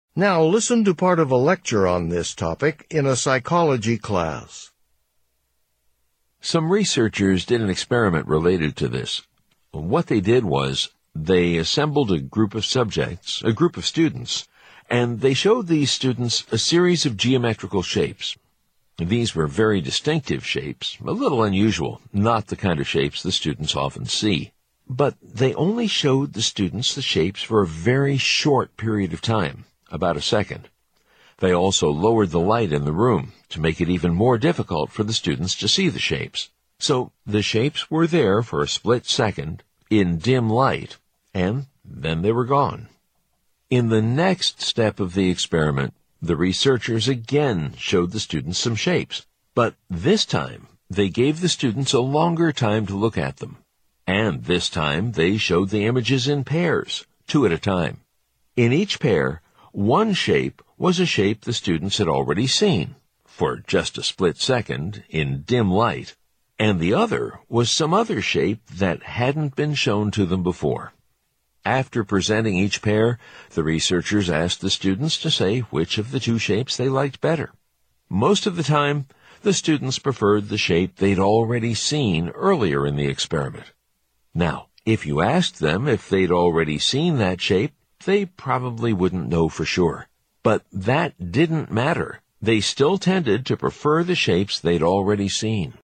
Now listen to part of a lecture on this topic in a psychology class. Some researchers did an experiment related to this. What they did was they assembled a group of subjects, a group of students, and they showed these students a series of geometrical shapes. These were very distinctive shapes, a little unusual, not the kind of shapes the students often see. But they only showed the students the shapes for a very short period of time, about a second. They also lowered the light in the room to make it even more difficult for the students to see the shapes. So the shapes were there for a split second in dim light, and then they were gone. In the next step of the experiment, the researchers again showed the students some shapes, but this time they gave the students a longer time to look at them. And this time they showed the images in pairs, 2 at a time. In each pair, one shape was a shape the students had already seen, for just a split second, in dim light, and the other was some other shape that hadn't been shown to them before. After presenting each pair, the researchers asked the students to say which of the 2 shapes they liked better. Most of the time, the students preferred the shape they'd already seen earlier in the experiment. Now, if you asked them if they'd already seen that shape, they probably wouldn't know for sure. But that didn't matter. They still tended to prefer the shapes they'd already seen.